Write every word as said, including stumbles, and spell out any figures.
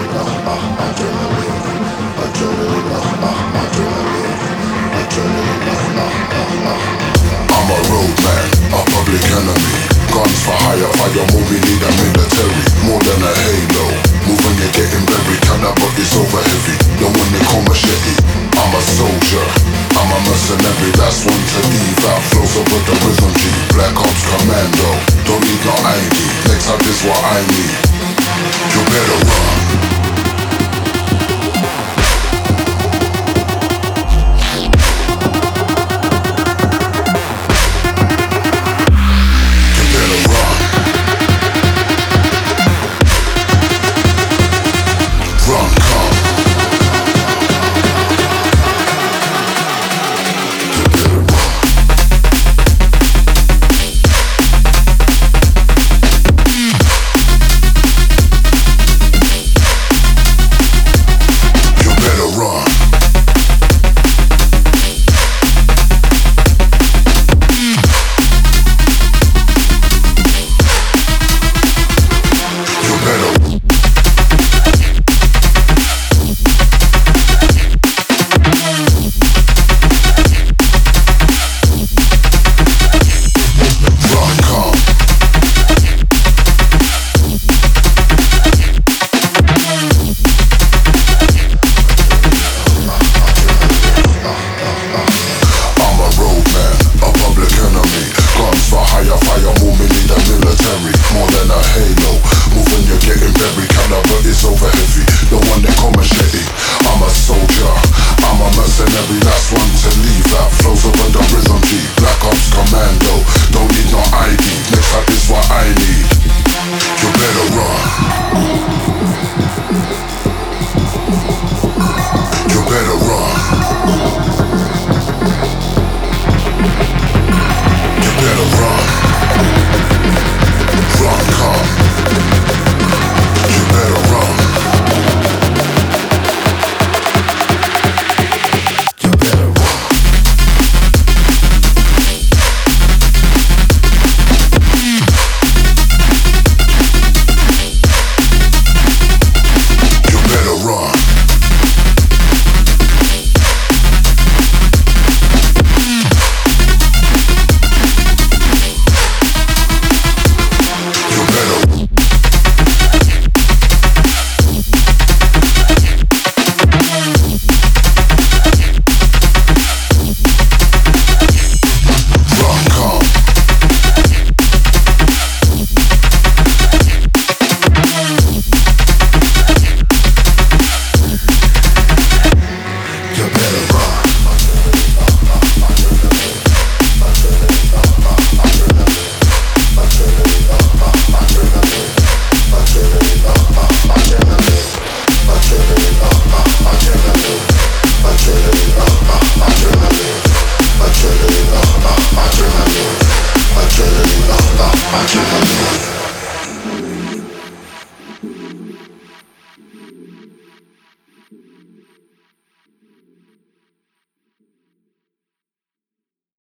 I'm a roadman, a public enemy. Guns for hire, fire more, we need a military. More than a halo, moving you're getting buried. Turn that body so heavy, don't want to call machete. I'm a soldier, I'm a mercenary. That's one to leave out, flows up with the rhythm G. Black Ops Commando, don't need no I D. Next up is what I need, you better run.